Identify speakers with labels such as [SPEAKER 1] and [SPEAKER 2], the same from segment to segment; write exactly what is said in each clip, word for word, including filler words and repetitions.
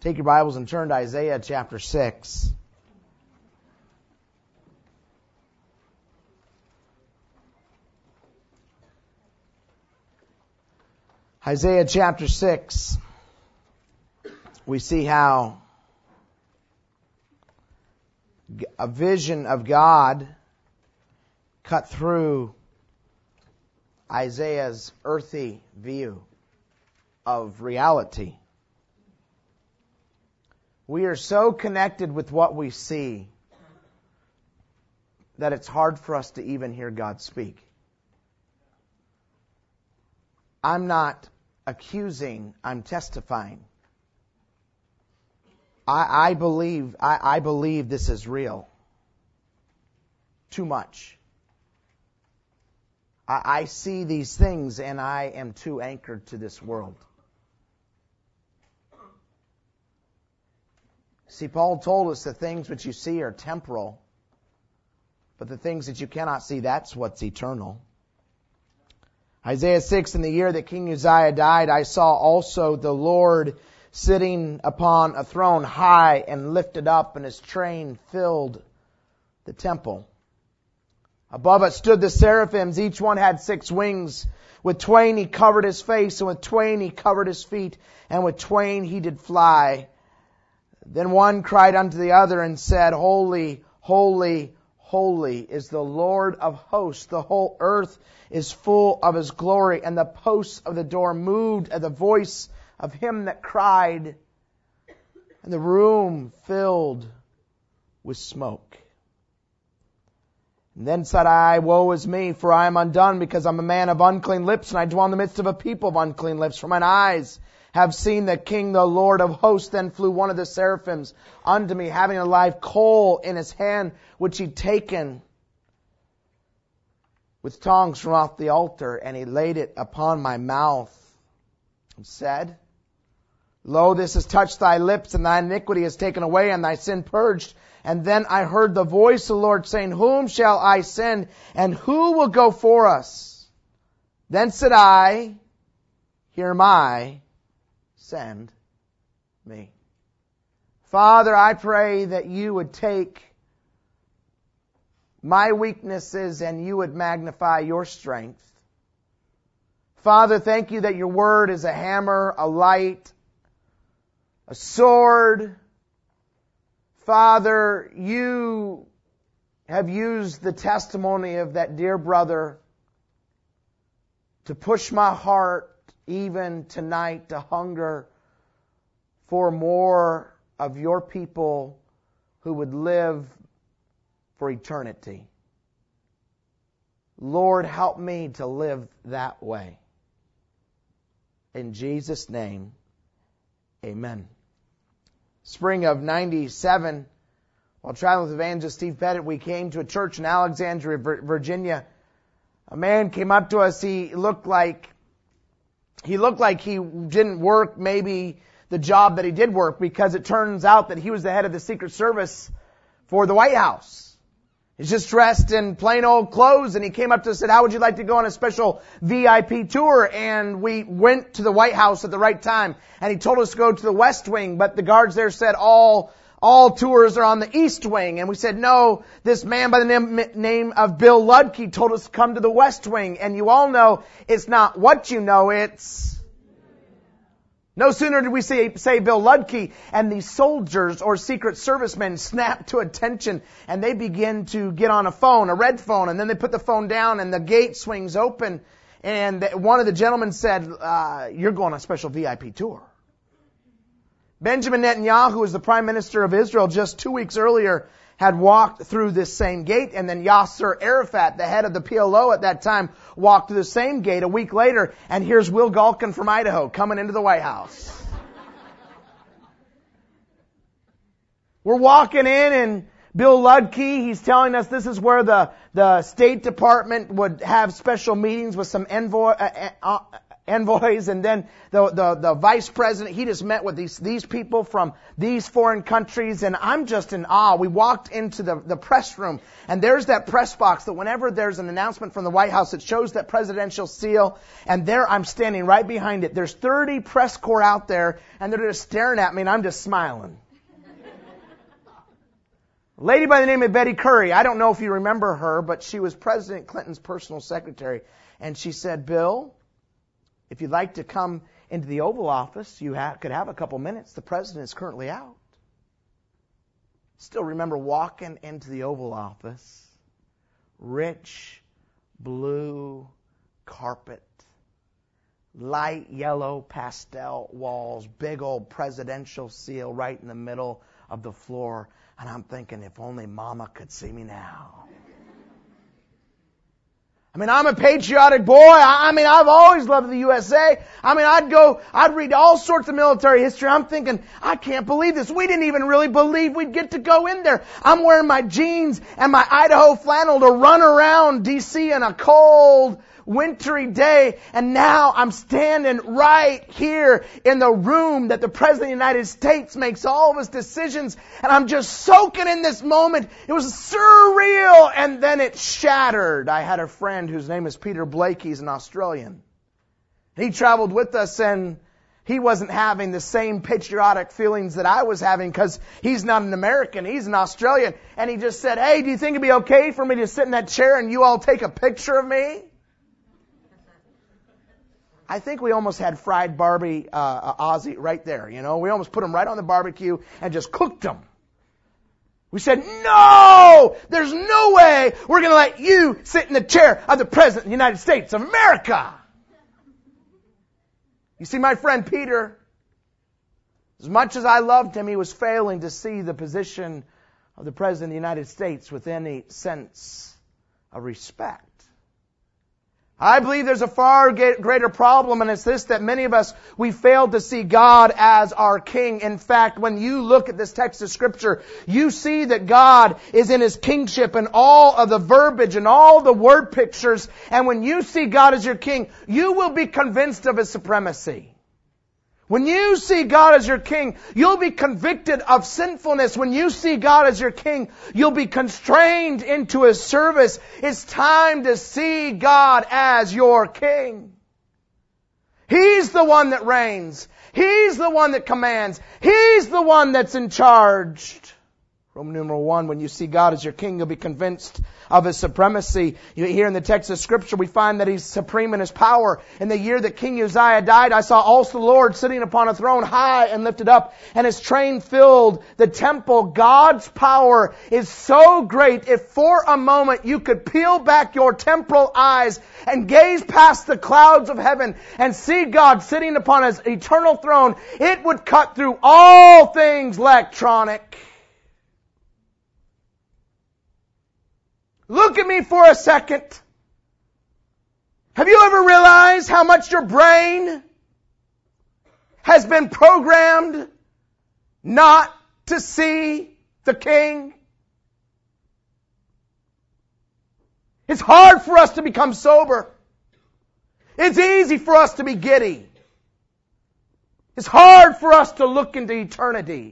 [SPEAKER 1] Take your Bibles and turn to Isaiah chapter six. Isaiah chapter six, we see how a vision of God cut through Isaiah's earthy view of reality. We are so connected with what we see that it's hard for us to even hear God speak. I'm not accusing, I'm testifying. I, I believe, I, I believe this is real. Too much. I, I see these things and I am too anchored to this world. See, Paul told us the things which you see are temporal, but the things that you cannot see, that's what's eternal. Isaiah six, in the year that King Uzziah died, I saw also the Lord sitting upon a throne high and lifted up, and his train filled the temple. Above it stood the seraphims. Each one had six wings. With twain he covered his face, and with twain he covered his feet, and with twain he did fly. Then one cried unto the other and said, Holy, holy, holy is the Lord of hosts. The whole earth is full of His glory. And the posts of the door moved at the voice of him that cried, and the room filled with smoke. And then said I, Woe is me, for I am undone, because I'm a man of unclean lips, and I dwell in the midst of a people of unclean lips. For mine eyes have seen the King, the Lord of hosts. Then flew one of the seraphims unto me, having a live coal in his hand, which he'd taken with tongs from off the altar, and he laid it upon my mouth, and said, Lo, this has touched thy lips, and thy iniquity is taken away, and thy sin purged. And then I heard the voice of the Lord saying, Whom shall I send, and who will go for us? Then said I, Here am I, send me. Father, I pray that you would take my weaknesses and you would magnify your strength. Father, thank you that your word is a hammer, a light, a sword. Father, you have used the testimony of that dear brother to push my heart even tonight to hunger for more of your people who would live for eternity. Lord, help me to live that way. In Jesus' name, amen. Spring of ninety-seven, while traveling with evangelist Steve Pettit, we came to a church in Alexandria, Virginia. A man came up to us. He looked like he looked like he didn't work maybe the job that he did work, because it turns out that he was the head of the Secret Service for the White House. He's just dressed in plain old clothes, and he came up to us and said, How would you like to go on a special V I P tour? And we went to the White House at the right time, and he told us to go to the West Wing, but the guards there said all all tours are on the East Wing. And we said, no, this man by the name, name of Bill Ludke told us to come to the West Wing. And you all know it's not what you know, it's... No sooner did we say, say Bill Ludke, and these soldiers or Secret Servicemen snap to attention, and they begin to get on a phone, a red phone, and then they put the phone down, and the gate swings open, and one of the gentlemen said, uh, you're going on a special V I P tour. Benjamin Netanyahu, who was the Prime Minister of Israel just two weeks earlier, had walked through this same gate, and then Yasser Arafat, the head of the P L O at that time, walked through the same gate a week later, and here's Will Galkin from Idaho coming into the White House. We're walking in, and Bill Ludke, he's telling us this is where the, the State Department would have special meetings with some envoy, uh, uh, envoys, and then the, the, the vice president, he just met with these, these people from these foreign countries, and I'm just in awe. We walked into the, the press room, and there's that press box that whenever there's an announcement from the White House, it shows that presidential seal, and there I'm standing right behind it. There's thirty press corps out there, and they're just staring at me, and I'm just smiling. A lady by the name of Betty Currie, I don't know if you remember her, but she was President Clinton's personal secretary, and she said, Bill, if you'd like to come into the Oval Office, you ha- could have a couple minutes. The president is currently out. Still remember walking into the Oval Office. Rich blue carpet. Light yellow pastel walls. Big old presidential seal right in the middle of the floor. And I'm thinking, if only Mama could see me now. I mean, I'm a patriotic boy. I mean, I've always loved the U S A. I mean, I'd go, I'd read all sorts of military history. I'm thinking, I can't believe this. We didn't even really believe we'd get to go in there. I'm wearing my jeans and my Idaho flannel to run around D C in a cold, wintry day, and now I'm standing right here in the room that the President of the United States makes all of his decisions, and I'm just soaking in this moment. It was surreal, and then it shattered. I had a friend whose name is Peter Blake. He's an Australian. He traveled with us, and he wasn't having the same patriotic feelings that I was having because he's not an American. He's an Australian. And he just said, hey, do you think it'd be okay for me to sit in that chair and you all take a picture of me? I think we almost had fried Barbie uh, Aussie right there, you know. We almost put them right on the barbecue and just cooked them. We said, no! There's no way we're going to let you sit in the chair of the President of the United States of America. You see, my friend Peter, as much as I loved him, he was failing to see the position of the President of the United States with any sense of respect. I believe there's a far greater problem, and it's this, that many of us, we fail to see God as our King. In fact, when you look at this text of Scripture, you see that God is in His kingship and all of the verbiage and all the word pictures. And when you see God as your King, you will be convinced of His supremacy. When you see God as your King, you'll be convicted of sinfulness. When you see God as your King, you'll be constrained into His service. It's time to see God as your King. He's the one that reigns. He's the one that commands. He's the one that's in charge. Roman numeral one, when you see God as your King, you'll be convinced of His supremacy. You hear in the text of Scripture, we find that He's supreme in His power. In the year that King Uzziah died, I saw also the Lord sitting upon a throne high and lifted up, and His train filled the temple. God's power is so great, if for a moment you could peel back your temporal eyes and gaze past the clouds of heaven and see God sitting upon His eternal throne, it would cut through all things electronic. Look at me for a second. Have you ever realized how much your brain has been programmed not to see the King? It's hard for us to become sober. It's easy for us to be giddy. It's hard for us to look into eternity.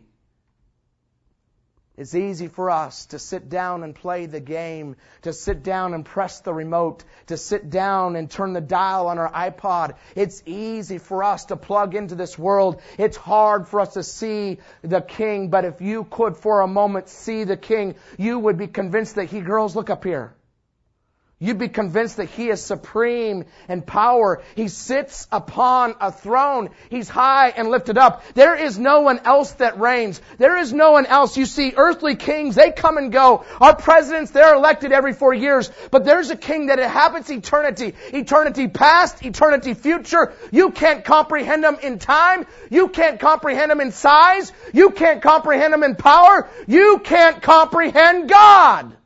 [SPEAKER 1] It's easy for us to sit down and play the game, to sit down and press the remote, to sit down and turn the dial on our iPod. It's easy for us to plug into this world. It's hard for us to see the King, but if you could for a moment see the King, you would be convinced that He, girls, look up here. You'd be convinced that He is supreme in power. He sits upon a throne. He's high and lifted up. There is no one else that reigns. There is no one else. You see, earthly kings, they come and go. Our presidents, they're elected every four years. But there's a king that inhabits eternity. Eternity past, eternity future. You can't comprehend Him in time. You can't comprehend Him in size. You can't comprehend Him in power. You can't comprehend God.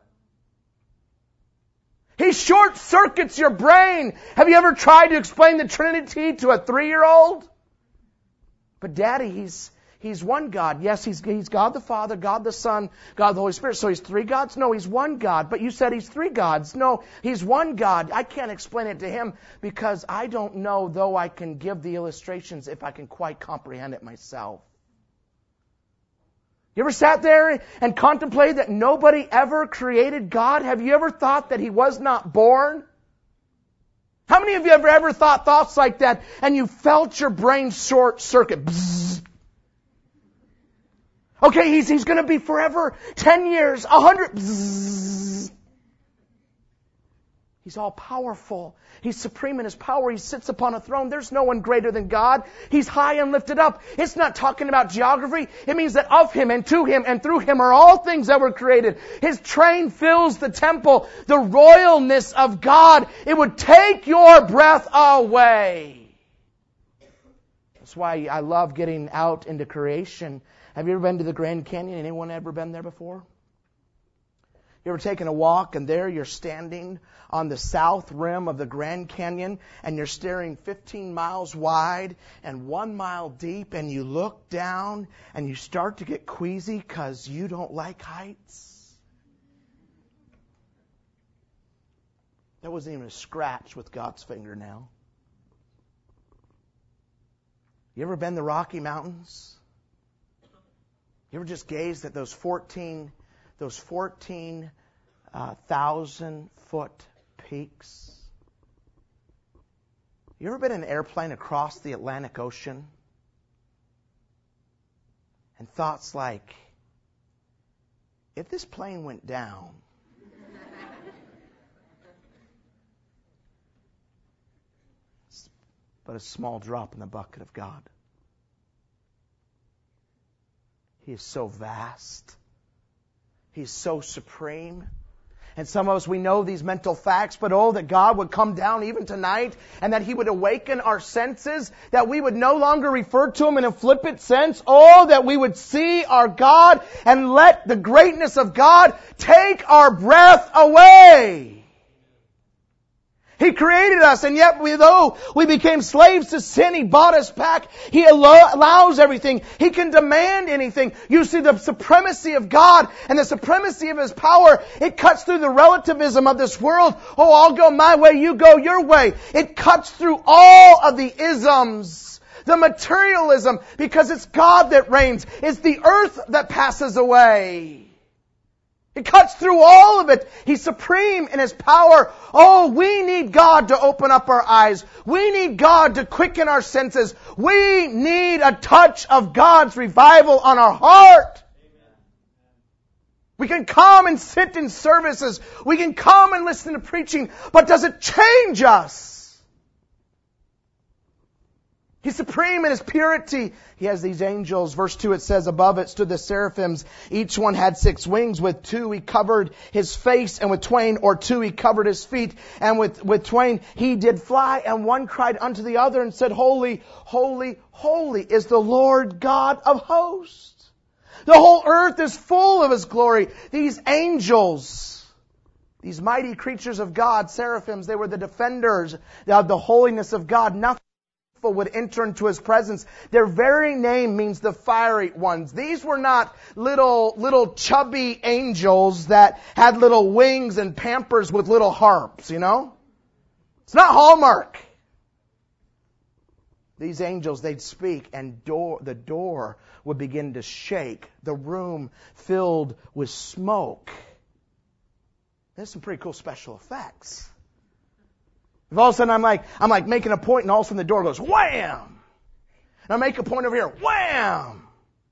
[SPEAKER 1] He short circuits your brain. Have you ever tried to explain the Trinity to a three-year-old? But Daddy, He's He's one God. Yes, he's, he's God the Father, God the Son, God the Holy Spirit. So he's three gods? No, he's one God. But you said he's three gods. No, he's one God. I can't explain it to him because I don't know, though I can give the illustrations, if I can quite comprehend it myself. You ever sat there and contemplated that nobody ever created God? Have you ever thought that he was not born? How many of you have ever thought thoughts like that and you felt your brain short circuit? Bzzz. Okay, he's, he's going to be forever, ten years, a hundred. Bzzz. He's all powerful. He's supreme in his power. He sits upon a throne. There's no one greater than God. He's high and lifted up. It's not talking about geography. It means that of him and to him and through him are all things that were created. His train fills the temple. The royalness of God. It would take your breath away. That's why I love getting out into creation. Have you ever been to the Grand Canyon? Anyone ever been there before? You ever taken a walk and there you're standing on the south rim of the Grand Canyon and you're staring fifteen miles wide and one mile deep and you look down and you start to get queasy because you don't like heights? That wasn't even a scratch with God's fingernail. You ever been to the Rocky Mountains? You ever just gazed at those fourteen Those fourteen uh, thousand foot peaks? You ever been in an airplane across the Atlantic Ocean? And thoughts like, if this plane went down, it's but a small drop in the bucket of God. He is so vast. He's so supreme. And some of us, we know these mental facts, but oh, that God would come down even tonight and that He would awaken our senses, that we would no longer refer to Him in a flippant sense. Oh, that we would see our God and let the greatness of God take our breath away. He created us, and yet we, though we became slaves to sin, He bought us back. He allow, allows everything. He can demand anything. You see the supremacy of God and the supremacy of His power. It cuts through the relativism of this world. Oh, I'll go my way, you go your way. It cuts through all of the isms, the materialism, because it's God that reigns. It's the earth that passes away. It cuts through all of it. He's supreme in His power. Oh, we need God to open up our eyes. We need God to quicken our senses. We need a touch of God's revival on our heart. We can come and sit in services. We can come and listen to preaching. But does it change us? He's supreme in His purity. He has these angels. Verse two, it says, above it stood the seraphims. Each one had six wings. With two He covered His face, and with twain or two He covered His feet. And with, with twain He did fly. And one cried unto the other and said, Holy, holy, holy is the Lord God of hosts. The whole earth is full of His glory. These angels, these mighty creatures of God, seraphims, they were the defenders of the holiness of God. Nothing would enter into His presence. Their very name means the fiery ones. These were not little, little chubby angels that had little wings and pampers with little harps, you know? It's not Hallmark. These angels, they'd speak and door, the door would begin to shake. The room filled with smoke. There's some pretty cool special effects. If all of a sudden I'm like, I'm like making a point and all of a sudden the door goes wham! And I make a point over here, wham!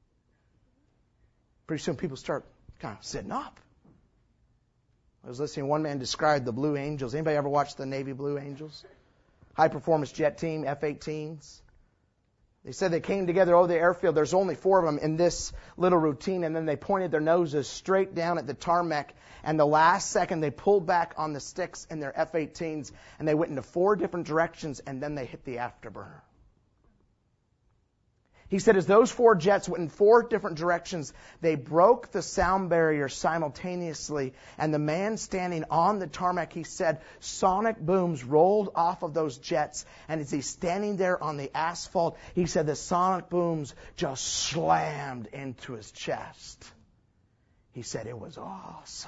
[SPEAKER 1] Pretty soon people start kind of sitting up. I was listening to one man describe the Blue Angels. Anybody ever watch the Navy Blue Angels? High performance jet team, F eighteens. They said they came together over the airfield. There's only four of them in this little routine, and then they pointed their noses straight down at the tarmac. And the last second, they pulled back on the sticks in their F eighteens, and they went into four different directions, and then they hit the afterburner. He said as those four jets went in four different directions, they broke the sound barrier simultaneously. And the man standing on the tarmac, he said, sonic booms rolled off of those jets. And as he's standing there on the asphalt, he said the sonic booms just slammed into his chest. He said it was awesome.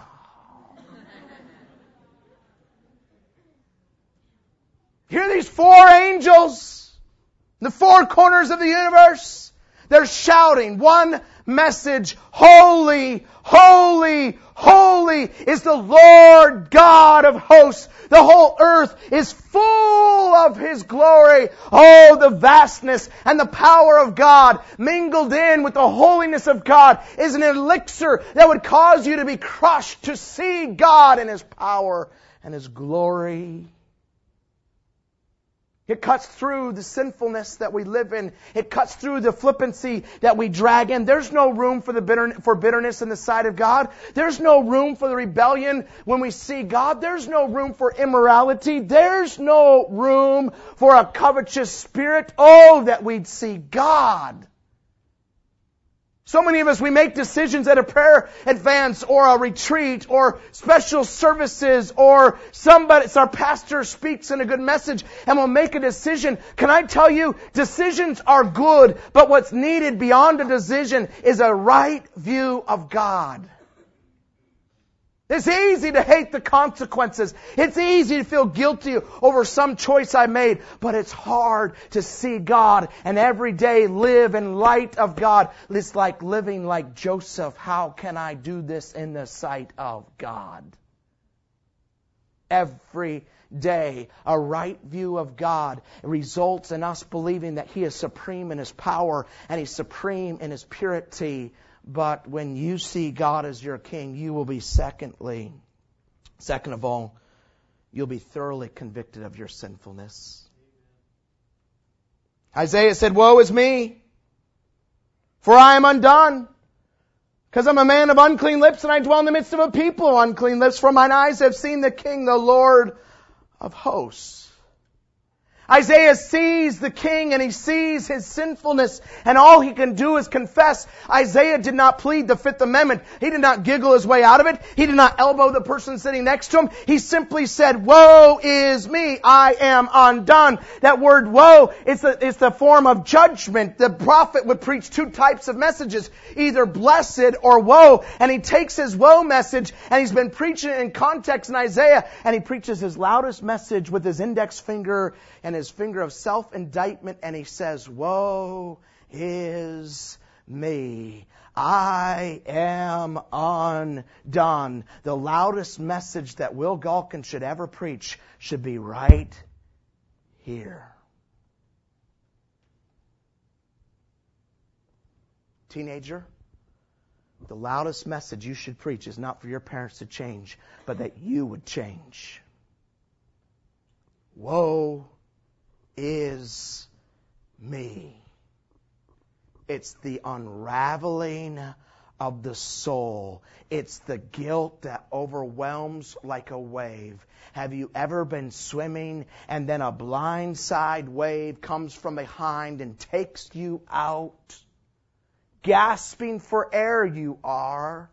[SPEAKER 1] Hear these four angels, the four corners of the universe. They're shouting one message. Holy, holy, holy is the Lord God of hosts. The whole earth is full of His glory. Oh, the vastness and the power of God mingled in with the holiness of God is an elixir that would cause you to be crushed to see God in His power and His glory. It cuts through the sinfulness that we live in. It cuts through the flippancy that we drag in. There's no room for the bitter, for bitterness in the sight of God. There's no room for the rebellion when we see God. There's no room for immorality. There's no room for a covetous spirit. Oh, that we'd see God. So many of us, we make decisions at a prayer advance or a retreat or special services or somebody, our pastor speaks in a good message and we'll make a decision. Can I tell you, decisions are good, but what's needed beyond a decision is a right view of God. It's easy to hate the consequences. It's easy to feel guilty over some choice I made. But it's hard to see God and every day live in light of God. It's like living like Joseph. How can I do this in the sight of God? Every day, a right view of God results in us believing that He is supreme in His power and He's supreme in His purity. But when you see God as your King, you will be secondly, second of all, you'll be thoroughly convicted of your sinfulness. Isaiah said, woe is me, for I am undone, because I'm a man of unclean lips, and I dwell in the midst of a people of unclean lips, for mine eyes have seen the King, the Lord of hosts. Isaiah sees the king and he sees his sinfulness and all he can do is confess. Isaiah did not plead the Fifth Amendment. He did not giggle his way out of it. He did not elbow the person sitting next to him. He simply said, woe is me. I am undone. That word woe is the, it's the form of judgment. The prophet would preach two types of messages, either blessed or woe. And he takes his woe message and he's been preaching it in context in Isaiah and he preaches his loudest message with his index finger and his finger of self-indictment, and he says, woe is me. I am undone. The loudest message that Will Galkin should ever preach should be right here. Teenager, the loudest message you should preach is not for your parents to change, but that you would change. Woe is me. It's the unraveling of the soul. It's the guilt that overwhelms like a wave. Have you ever been swimming and then a blindside wave comes from behind and takes you out? Gasping for air you are.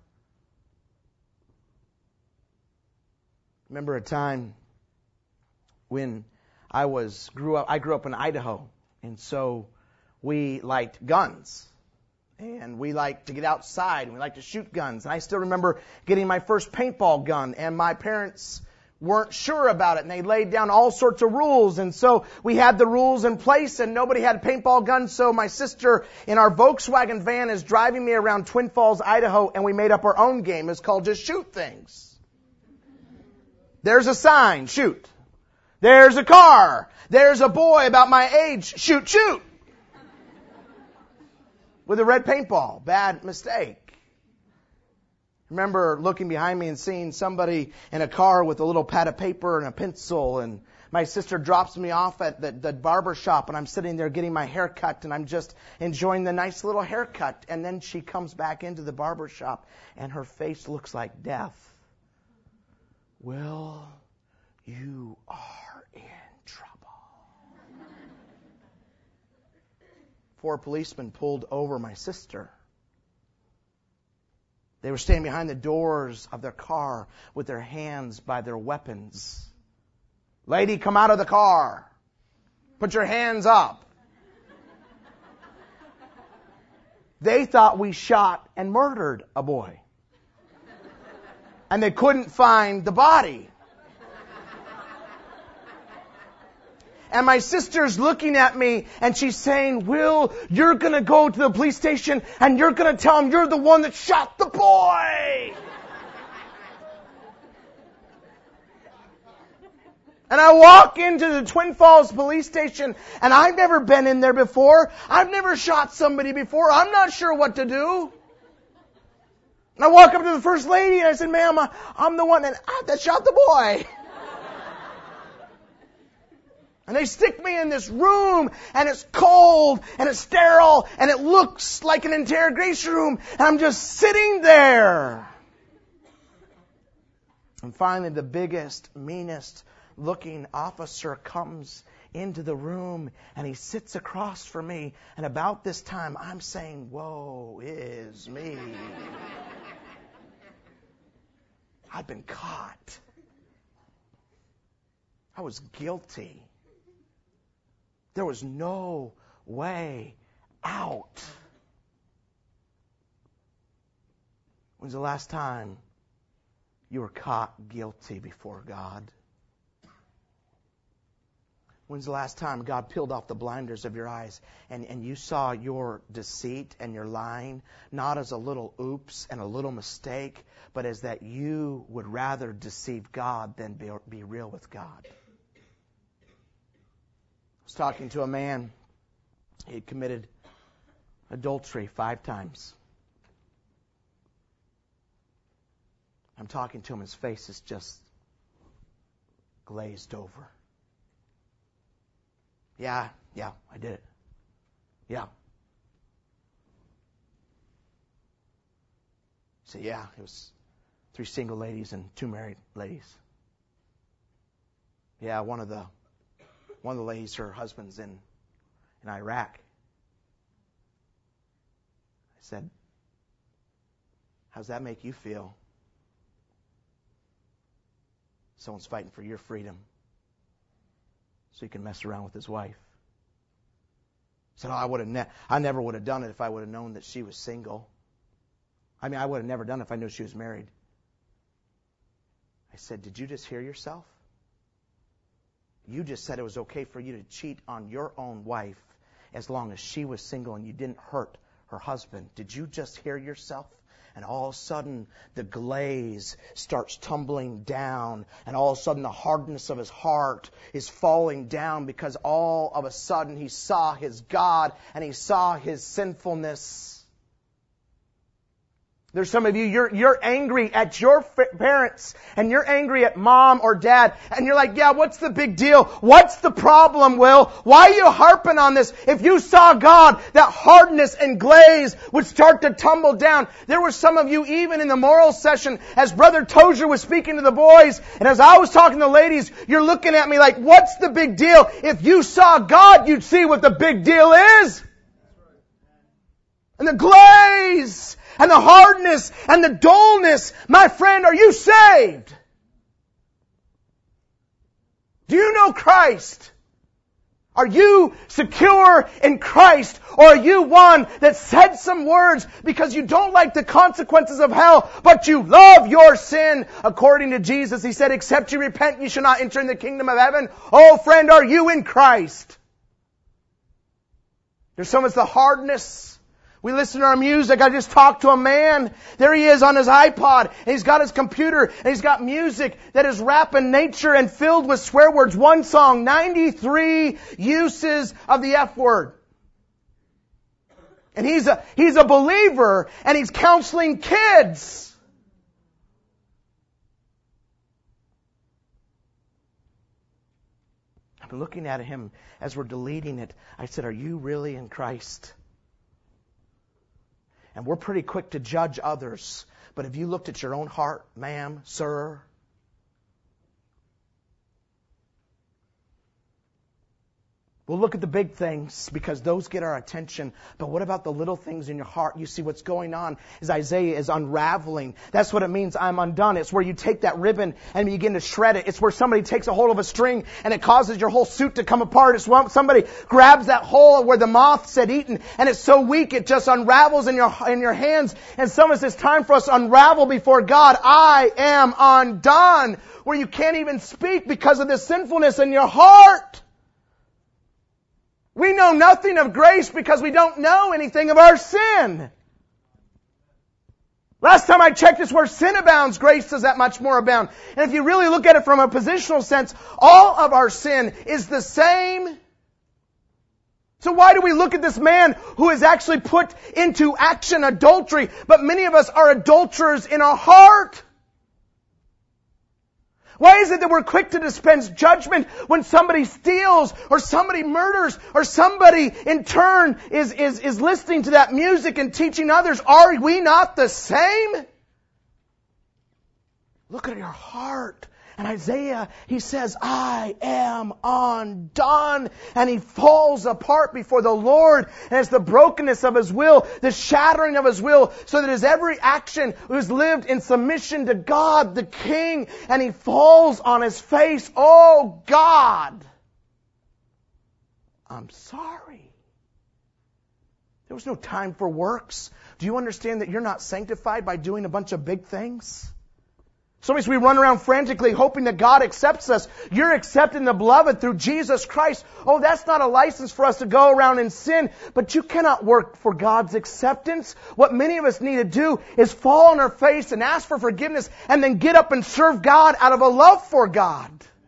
[SPEAKER 1] Remember a time when I was grew up. I grew up in Idaho, and so we liked guns, and we liked to get outside, and we liked to shoot guns. And I still remember getting my first paintball gun, and my parents weren't sure about it, and they laid down all sorts of rules. And so we had the rules in place, and nobody had paintball guns. So my sister in our Volkswagen van is driving me around Twin Falls, Idaho, and we made up our own game. It's called Just Shoot Things. There's a sign, shoot. There's a car. There's a boy about my age. Shoot, shoot. With a red paintball. Bad mistake. Remember looking behind me and seeing somebody in a car with a little pad of paper and a pencil, and my sister drops me off at the, the barber shop, and I'm sitting there getting my hair cut, and I'm just enjoying the nice little haircut. And then she comes back into the barber shop, and her face looks like death. Will, you are in trouble. four policemen pulled over my sister. They were standing behind the doors of their car with their hands by their weapons. Lady, come out of the car. Put your hands up. They thought we shot and murdered a boy. And they couldn't find the body. And my sister's looking at me and she's saying, Will, you're going to go to the police station and you're going to tell them you're the one that shot the boy. And I walk into the Twin Falls police station and I've never been in there before. I've never shot somebody before. I'm not sure what to do. And I walk up to the first lady and I said, Ma'am, I'm the one that, that shot the boy. And they stick me in this room, and it's cold, and it's sterile, and it looks like an interrogation room, and I'm just sitting there. And finally, the biggest, meanest looking officer comes into the room, and he sits across from me, and about this time, I'm saying, woe is me. I've been caught. I was guilty. There was no way out. When's the last time you were caught guilty before God? When's the last time God peeled off the blinders of your eyes and, and you saw your deceit and your lying not as a little oops and a little mistake, but as that you would rather deceive God than be, be real with God? I was talking to a man. He had committed adultery five times. I'm talking to him. His face is just glazed over. Yeah, yeah, I did it. Yeah. So yeah, it was three single ladies and two married ladies. Yeah, one of the One of the ladies, her husband's in, in Iraq. I said, how's that make you feel? Someone's fighting for your freedom so you can mess around with his wife. I said, oh, I would have ne- I never would have done it if I would have known that she was single. I mean, I would have never done it if I knew she was married. I said, did you just hear yourself? You just said it was okay for you to cheat on your own wife as long as she was single and you didn't hurt her husband. Did you just hear yourself? And all of a sudden, the glaze starts tumbling down. And all of a sudden, the hardness of his heart is falling down because all of a sudden, he saw his God and he saw his sinfulness. There's some of you, you're, you're angry at your parents and you're angry at mom or dad and you're like, yeah, what's the big deal? What's the problem, Will? Why are you harping on this? If you saw God, that hardness and glaze would start to tumble down. There were some of you even in the moral session as Brother Tozier was speaking to the boys and as I was talking to the ladies, you're looking at me like, what's the big deal? If you saw God, you'd see what the big deal is. And the glaze and the hardness and the dullness. My friend, are you saved? Do you know Christ? Are you secure in Christ? Or are you one that said some words because you don't like the consequences of hell, but you love your sin? According to Jesus, He said, except you repent, you shall not enter in the kingdom of heaven. Oh friend, are you in Christ? There's so much the hardness. We listen to our music. I just talked to a man. There he is on his iPod. And he's got his computer. And he's got music that is rap in nature and filled with swear words. One song, ninety-three uses of the F word. And he's a, he's a believer. And he's counseling kids. I'm looking at him as we're deleting it. I said, are you really in Christ? And we're pretty quick to judge others. But have you looked at your own heart, ma'am, sir? We'll look at the big things because those get our attention. But what about the little things in your heart? You see what's going on is Isaiah is unraveling. That's what it means, I'm undone. It's where you take that ribbon and you begin to shred it. It's where somebody takes a hold of a string and it causes your whole suit to come apart. It's when somebody grabs that hole where the moths had eaten and it's so weak it just unravels in your, in your hands. And someone says, it's time for us to unravel before God. I am undone. Where you can't even speak because of this sinfulness in your heart. We know nothing of grace because we don't know anything of our sin. Last time I checked, it's where sin abounds, grace does that much more abound. And if you really look at it from a positional sense, all of our sin is the same. So why do we look at this man who has actually put into action adultery, but many of us are adulterers in our heart? Why is it that we're quick to dispense judgment when somebody steals or somebody murders or somebody in turn is, is, is listening to that music and teaching others? Are we not the same? Look at your heart. And Isaiah, he says, I am undone. And he falls apart before the Lord. And it's the brokenness of his will, the shattering of his will, so that his every action was lived in submission to God, the King. And he falls on his face. Oh God, I'm sorry. There was no time for works. Do you understand that you're not sanctified by doing a bunch of big things? Sometimes we run around frantically hoping that God accepts us. You're accepted in the beloved through Jesus Christ. Oh, that's not a license for us to go around in sin. But you cannot work for God's acceptance. What many of us need to do is fall on our face and ask for forgiveness and then get up and serve God out of a love for God.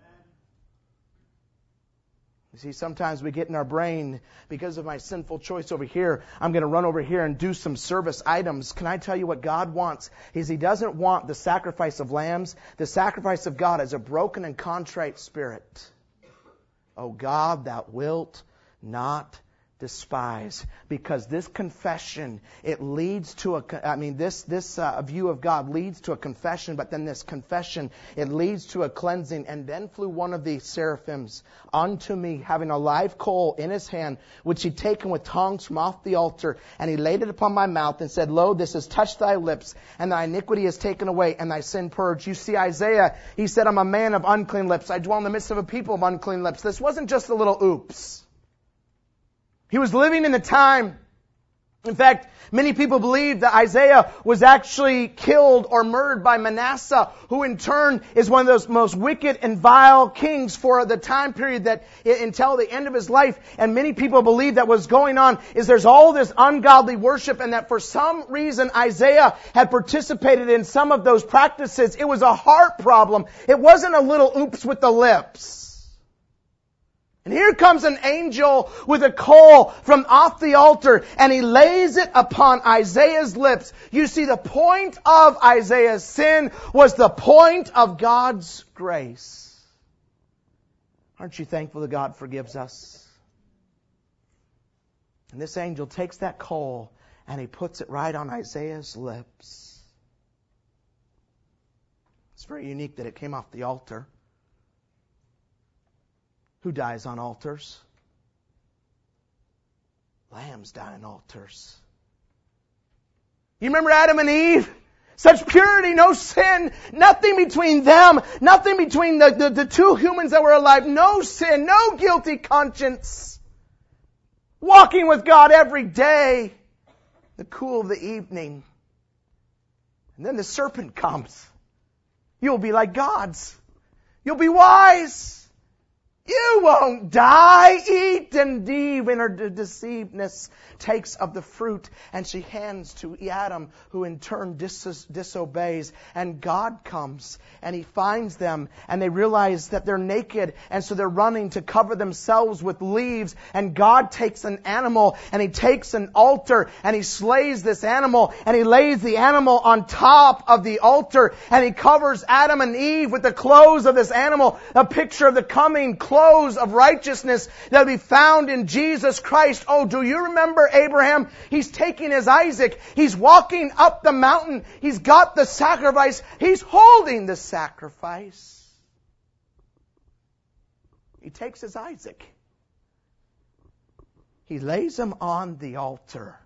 [SPEAKER 1] You see, sometimes we get in our brain, because of my sinful choice over here, I'm going to run over here and do some service items. Can I tell you what God wants? Is He doesn't want the sacrifice of lambs. The sacrifice of God is a broken and contrite spirit. O God, thou wilt not despise. Because this confession, it leads to a, I mean, this, this uh, view of God leads to a confession, but then this confession, it leads to a cleansing. And then flew one of the seraphims unto me, having a live coal in his hand, which he taken with tongs from off the altar, and he laid it upon my mouth and said, Lo, this has touched thy lips, and thy iniquity is taken away, and thy sin purged. You see, Isaiah, he said, I'm a man of unclean lips. I dwell in the midst of a people of unclean lips. This wasn't just a little oops. He was living in the time. In fact, many people believe that Isaiah was actually killed or murdered by Manasseh, who in turn is one of those most wicked and vile kings for the time period that until the end of his life. And many people believe that what's going on is there's all this ungodly worship, and that for some reason Isaiah had participated in some of those practices. It was a heart problem. It wasn't a little oops with the lips. And here comes an angel with a coal from off the altar, and he lays it upon Isaiah's lips. You see, the point of Isaiah's sin was the point of God's grace. Aren't you thankful that God forgives us? And this angel takes that coal and he puts it right on Isaiah's lips. It's very unique that it came off the altar. Who dies on altars? Lambs die on altars. You remember Adam and Eve? Such purity, no sin, nothing between them, nothing between the, the, the two humans that were alive, no sin, no guilty conscience. Walking with God every day, the cool of the evening. And then the serpent comes. You'll be like gods. You'll be wise. You won't die. Eat. And Eve in her de- deceivedness takes of the fruit, and she hands to Adam, who in turn dis- disobeys. And God comes and He finds them, and they realize that they're naked, and so they're running to cover themselves with leaves. And God takes an animal, and He takes an altar, and He slays this animal, and He lays the animal on top of the altar, and He covers Adam and Eve with the clothes of this animal, a picture of the coming clothes of righteousness that will be found in Jesus Christ. Oh, do you remember Abraham? He's taking his Isaac. He's walking up the mountain. He's got the sacrifice. He's holding the sacrifice. He takes his Isaac. He lays them on the altar.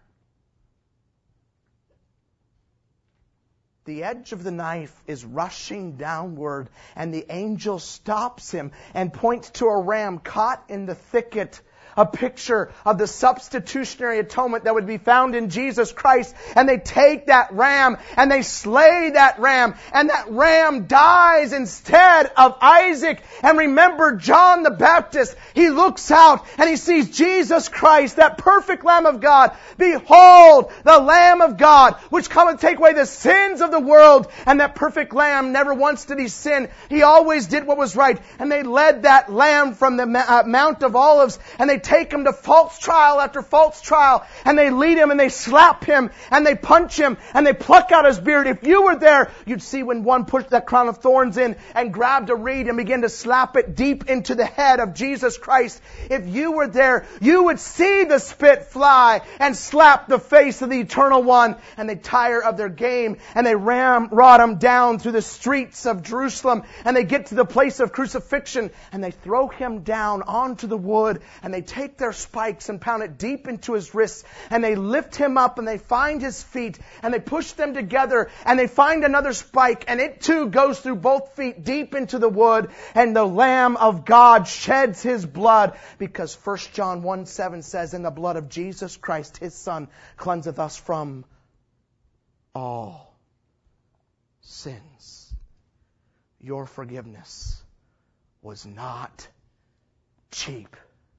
[SPEAKER 1] The edge of the knife is rushing downward, and the angel stops him and points to a ram caught in the thicket. A picture of the substitutionary atonement that would be found in Jesus Christ. And they take that ram and they slay that ram. And that ram dies instead of Isaac. And remember John the Baptist. He looks out and he sees Jesus Christ, that perfect Lamb of God. Behold, the Lamb of God, which cometh to take away the sins of the world. And that perfect Lamb, never once did he sin. He always did what was right. And they led that lamb from the Mount of Olives, and they take him to false trial after false trial, and they lead him and they slap him and they punch him and they pluck out his beard. If you were there, you'd see when one pushed that crown of thorns in and grabbed a reed and began to slap it deep into the head of Jesus Christ. If you were there, you would see the spit fly and slap the face of the Eternal One. And they tire of their game and they ramrod him down through the streets of Jerusalem, and they get to the place of crucifixion and they throw him down onto the wood, and they take their spikes and pound it deep into his wrists, and they lift him up and they find his feet and they push them together and they find another spike, and it too goes through both feet deep into the wood, and the Lamb of God sheds his blood, because First John one seven says, "In the blood of Jesus Christ, his Son, cleanseth us from all sins." Your forgiveness was not cheap.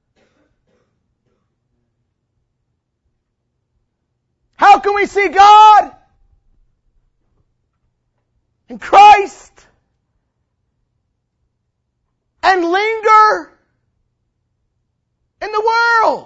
[SPEAKER 1] How can we see God in Christ and linger in the world?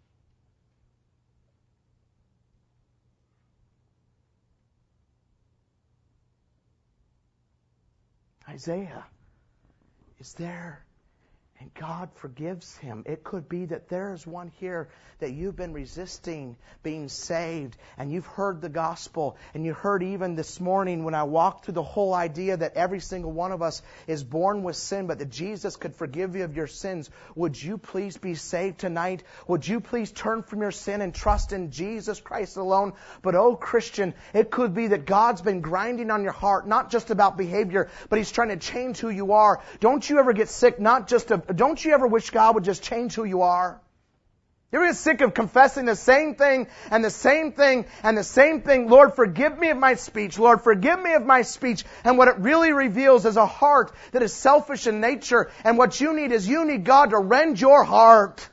[SPEAKER 1] Isaiah is there, and God forgives him. It could be that there is one here that you've been resisting being saved, and you've heard the gospel, and you heard even this morning when I walked through the whole idea that every single one of us is born with sin, but that Jesus could forgive you of your sins. Would you please be saved tonight? Would you please turn from your sin and trust in Jesus Christ alone? But oh Christian, it could be that God's been grinding on your heart, not just about behavior, but He's trying to change who you are. Don't you ever get sick, not just of, don't you ever wish God would just change who you are? You ever get sick of confessing the same thing and the same thing and the same thing? Lord, forgive me of my speech. Lord, forgive me of my speech. And what it really reveals is a heart that is selfish in nature. And what you need is you need God to rend your heart.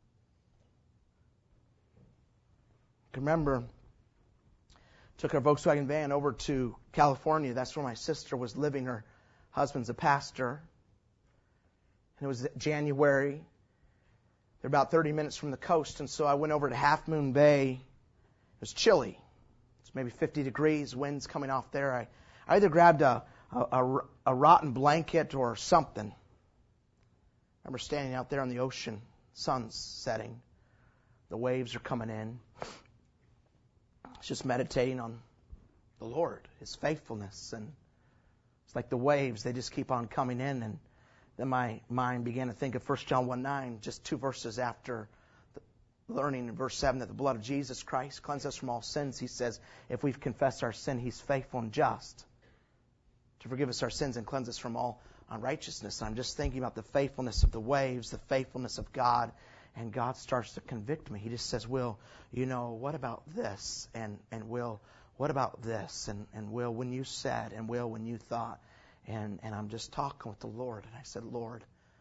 [SPEAKER 1] I can remember, took our Volkswagen van over to California. That's where my sister was living. Her husband's a pastor. And it was January. They're about thirty minutes from the coast, and so I went over to Half Moon Bay. It was chilly. It's maybe fifty degrees, winds coming off there. I, I either grabbed a, a, a, a rotten blanket or something. I remember standing out there on the ocean, sun's setting. The waves are coming in. I was just meditating on the Lord, His faithfulness. And it's like the waves, they just keep on coming in. And then my mind began to think of First John one nine, just two verses after the learning in verse seven that the blood of Jesus Christ cleanses us from all sins. He says, if we've confessed our sin, He's faithful and just to forgive us our sins and cleanse us from all unrighteousness. And I'm just thinking about the faithfulness of the waves, the faithfulness of God. And God starts to convict me. He just says, Will, you know, what about this? And, and Will, what about this? And, and Will, when you said, and Will, when you thought. And, and I'm just talking with the Lord. And I said, Lord,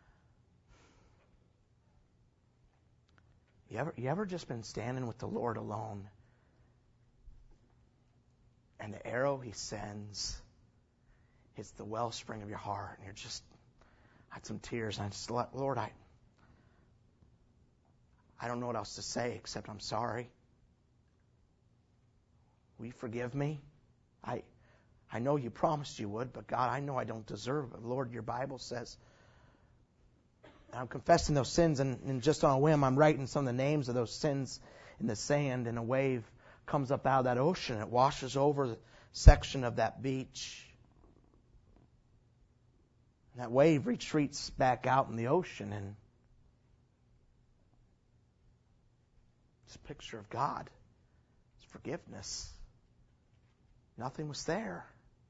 [SPEAKER 1] you ever, you ever just been standing with the Lord alone? And the arrow He sends hits the wellspring of your heart. And you're just, I had some tears. And I just let, Lord, I, I don't know what else to say except I'm sorry. Will you forgive me? I I know you promised you would, but God, I know I don't deserve it. Lord, your Bible says. And I'm confessing those sins, and, and just on a whim, I'm writing some of the names of those sins in the sand, and a wave comes up out of that ocean. It washes over the section of that beach. And that wave retreats back out in the ocean, and It's a picture of God. It's forgiveness. Nothing was there.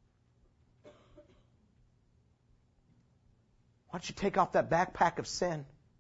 [SPEAKER 1] Why don't you take off that backpack of sin?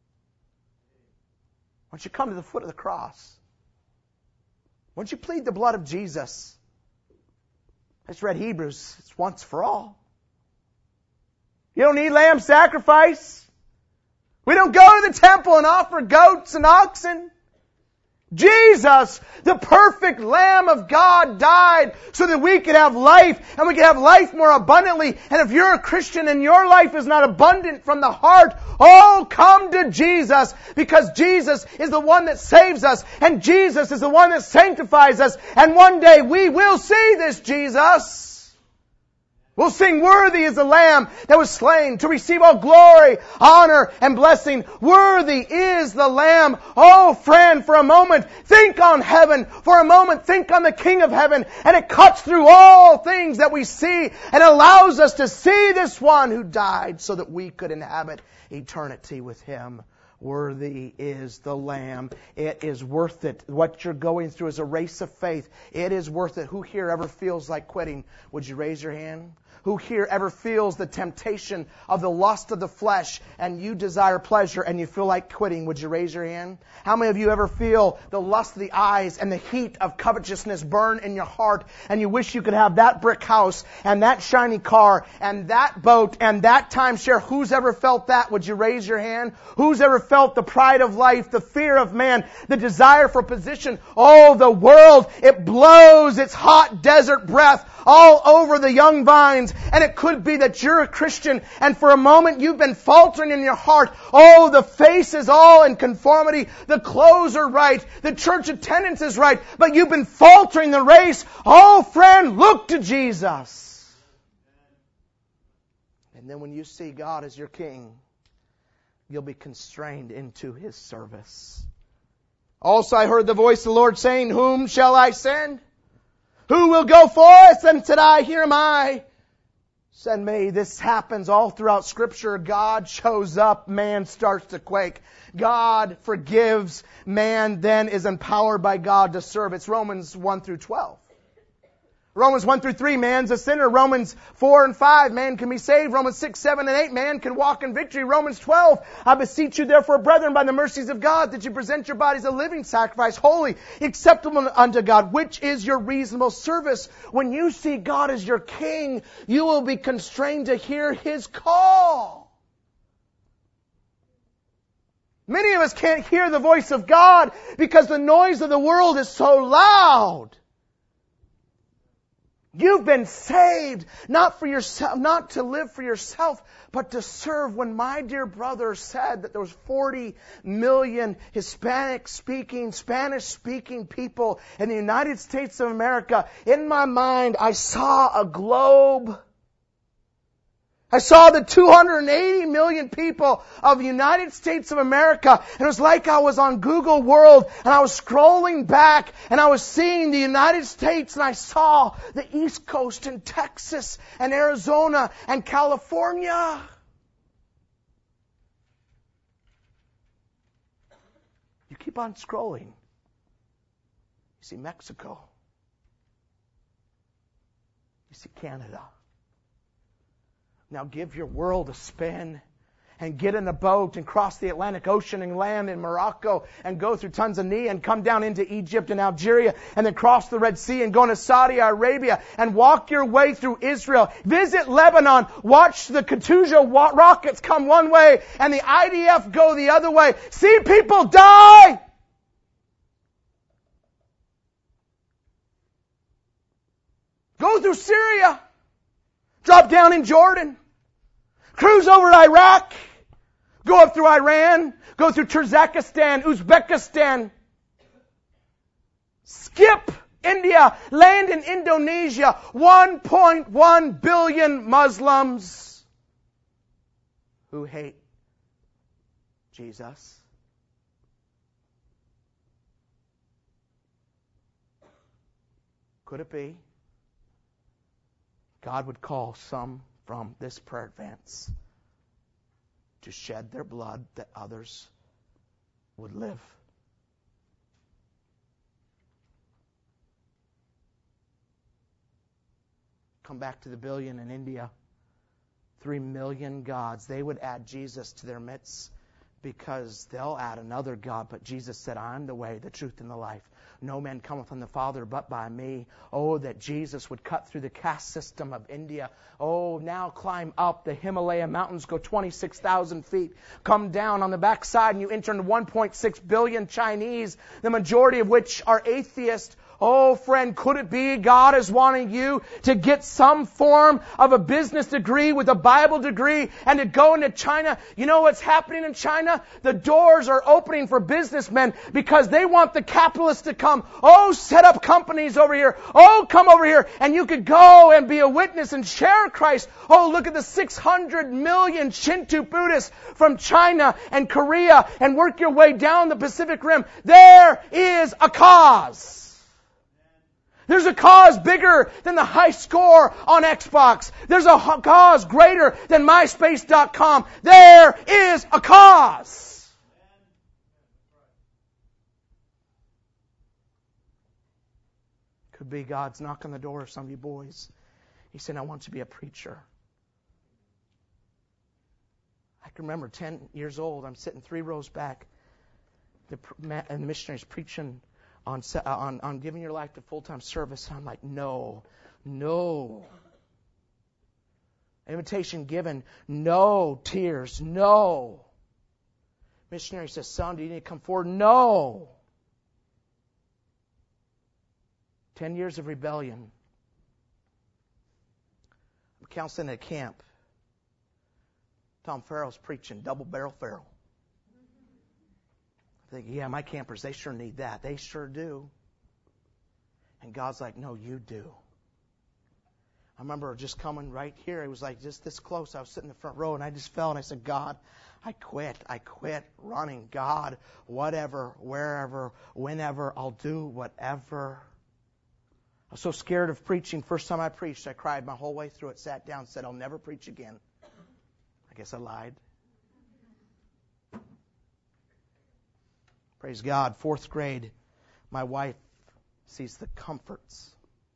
[SPEAKER 1] Why don't you come to the foot of the cross? Why don't you plead the blood of Jesus? I just read Hebrews. It's once for all. You don't need lamb sacrifice. We don't go to the temple and offer goats and oxen. Jesus, the perfect Lamb of God, died so that we could have life, and we could have life more abundantly. And if you're a Christian and your life is not abundant from the heart, oh, come to Jesus, because Jesus is the one that saves us, and Jesus is the one that sanctifies us. And one day we will see this Jesus. We'll sing, worthy is the Lamb that was slain to receive all glory, honor, and blessing. Worthy is the Lamb. Oh, friend, for a moment, think on heaven. For a moment, think on the King of heaven. And it cuts through all things that we see and allows us to see this one who died so that we could inhabit eternity with Him. Worthy is the Lamb. It is worth it. What you're going through is a race of faith. It is worth it. Who here ever feels like quitting? Would you raise your hand? Who here ever feels the temptation of the lust of the flesh and you desire pleasure and you feel like quitting? Would you raise your hand? How many of you ever feel the lust of the eyes and the heat of covetousness burn in your heart and you wish you could have that brick house and that shiny car and that boat and that timeshare? Who's ever felt that? Would you raise your hand? Who's ever felt the pride of life, the fear of man, the desire for position? Oh, the world, it blows its hot desert breath all over the young vines. And it could be that you're a Christian and for a moment you've been faltering in your heart. Oh, the face is all in conformity. The clothes are right. The church attendance is right. But you've been faltering the race. Oh, friend, look to Jesus. And then when you see God as your King, you'll be constrained into His service. Also I heard the voice of the Lord saying, whom shall I send? Who will go for us? And said I, here am I. Send me. This happens all throughout Scripture. God shows up. Man starts to quake. God forgives. Man then is empowered by God to serve. It's Romans one through twelve. Romans one through three, man's a sinner. Romans four and five, man can be saved. Romans six, seven, and eight, man can walk in victory. Romans twelve, I beseech you therefore, brethren, by the mercies of God, that you present your bodies a living sacrifice, holy, acceptable unto God, which is your reasonable service. When you see God as your King, you will be constrained to hear His call. Many of us can't hear the voice of God because the noise of the world is so loud. You've been saved, not for yourself, not to live for yourself, but to serve. When my dear brother said that there was forty million Hispanic-speaking, Spanish-speaking people in the United States of America, in my mind I saw a globe. I saw the two hundred eighty million people of the United States of America. And it was like I was on Google World and I was scrolling back and I was seeing the United States and I saw the East Coast and Texas and Arizona and California. You keep on scrolling. You see Mexico. You see Canada. Now give your world a spin and get in a boat and cross the Atlantic Ocean and land in Morocco and go through Tanzania and come down into Egypt and Algeria and then cross the Red Sea and go into Saudi Arabia and walk your way through Israel. Visit Lebanon. Watch the Katyusha rockets come one way and the I D F go the other way. See people die. Go through Syria. Drop down in Jordan. Cruise over Iraq. Go up through Iran. Go through Turkmenistan, Uzbekistan. Skip India. Land in Indonesia. one point one billion Muslims who hate Jesus. Could it be God would call some from this prayer advance to shed their blood that others would live? Come back to the billion in India. Three million gods. They would add Jesus to their midst because they'll add another God. But Jesus said, I'm the way, the truth, and the life. No man cometh on the Father but by me. Oh, that Jesus would cut through the caste system of India. Oh, now climb up the Himalaya mountains, go twenty-six thousand feet. Come down on the backside and you enter into one point six billion Chinese, the majority of which are atheists. Oh, friend, could it be God is wanting you to get some form of a business degree with a Bible degree and to go into China? You know what's happening in China? The doors are opening for businessmen because they want the capitalists to come. Oh, set up companies over here. Oh, come over here. And you could go and be a witness and share Christ. Oh, look at the six hundred million Shinto Buddhists from China and Korea and work your way down the Pacific Rim. There is a cause. There's a cause bigger than the high score on Xbox. There's a cause greater than MySpace dot com. There is a cause. Could be God's knocking on the door of some of you boys. He said, I want you to be a preacher. I can remember ten years old. I'm sitting three rows back. The, and the missionary's preaching On, on on giving your life to full-time service. I'm like, no, no. Invitation given, no tears, no. Missionary says, son, do you need to come forward? No. Ten years of rebellion. I'm counseling at camp. Tom Farrell's preaching, double barrel Farrell. Think, yeah, my campers, they sure need that. They sure do. And God's like, no, you do. I remember just coming right here. It was like just this close. I was sitting in the front row and I just fell and I said, God, I quit. I quit running. God, whatever, wherever, whenever, I'll do whatever. I was so scared of preaching. First time I preached, I cried my whole way through it, sat down, said, I'll never preach again. I guess I lied. Praise God. Fourth grade, my wife sees the Comforts.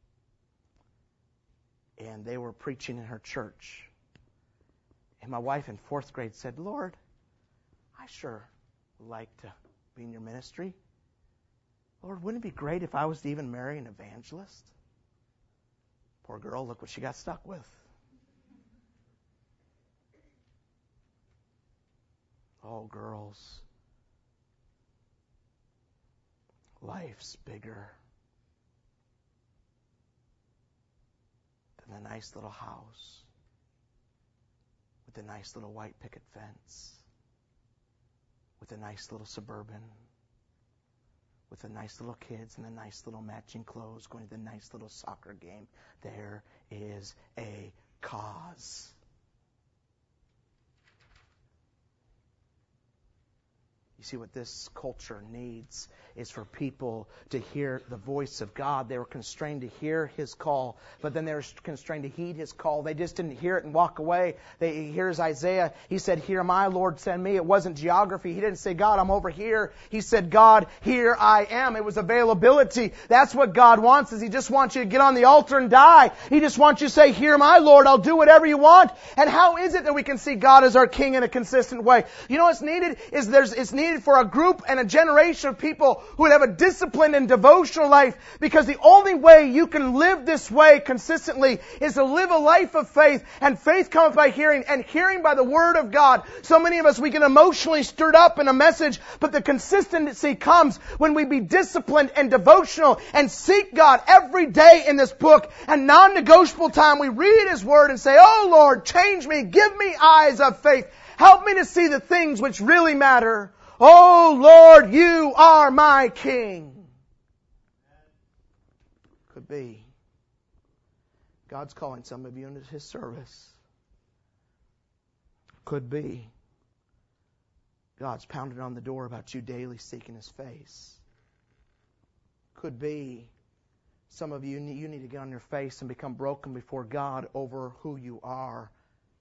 [SPEAKER 1] And they were preaching in her church. And my wife in fourth grade said, Lord, I sure would like to be in your ministry. Lord, wouldn't it be great if I was to even marry an evangelist? Poor girl, look what she got stuck with. Oh, girls. Life's bigger than the nice little house with the nice little white picket fence, with the nice little Suburban, with the nice little kids and the nice little matching clothes, going to the nice little soccer game. There is a cause. You see, what this culture needs is for people to hear the voice of God. They were constrained to hear His call, but then they were constrained to heed His call. They just didn't hear it and walk away. They, here's Isaiah. He said, here am I, Lord, send me. It wasn't geography. He didn't say, God, I'm over here. He said, God, here I am. It was availability. That's what God wants, is He just wants you to get on the altar and die. He just wants you to say, here am I, Lord, I'll do whatever you want. And how is it that we can see God as our King in a consistent way? You know what's needed is there's, it's needed for a group and a generation of people who would have a disciplined and devotional life, because the only way you can live this way consistently is to live a life of faith, and faith comes by hearing, and hearing by the Word of God. So many of us, we get emotionally stirred up in a message, but the consistency comes when we be disciplined and devotional and seek God every day in this book, and non-negotiable time we read His Word and say, oh Lord, change me, give me eyes of faith, help me to see the things which really matter. Oh Lord, you are my King. Could be God's calling some of you into His service. Could be God's pounding on the door about you daily seeking His face. Could be some of you, you need to get on your face and become broken before God over who you are.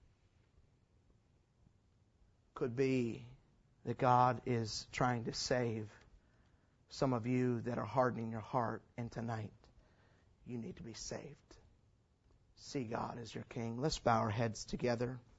[SPEAKER 1] Could be that God is trying to save some of you that are hardening your heart, and tonight you need to be saved. see God as your King. Let's bow our heads together.